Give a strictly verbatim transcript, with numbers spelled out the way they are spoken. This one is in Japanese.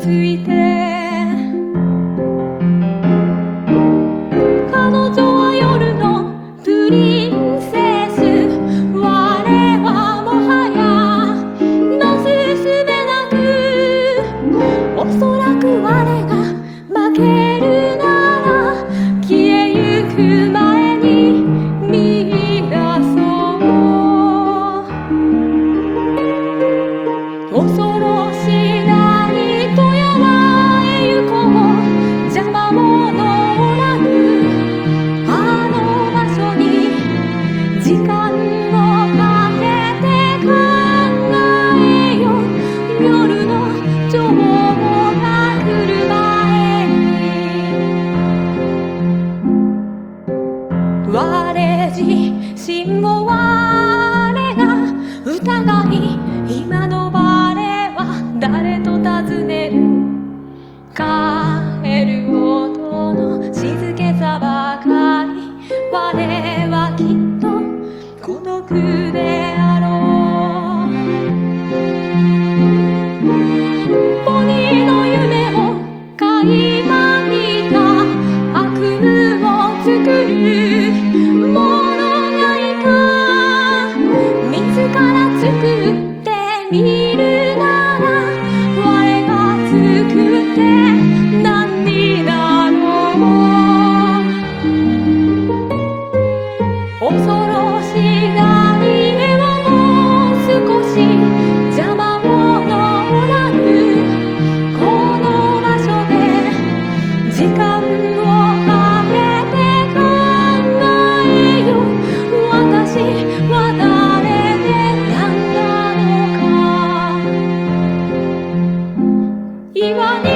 ついて彼女は夜のプリンセス我はもはやなすすべなくおそらく我が負けるなら消えゆく前に見出そう恐ろしないとやらへ行こう邪魔者おらぬあの場所に時間をかけて考えよ夜の女王が来る前に我自身を我が疑い今の我は誰と尋ねる帰る音の静けさばかり我はきっと孤独であろうポニーの夢を垣間見た悪夢を作る者がいた自ら作ってみるなら我が作って何になろう恐ろしがり絵はもう少し邪魔者おらぬこの場所で時間をかけて考えよ私は誰で何なのか岩に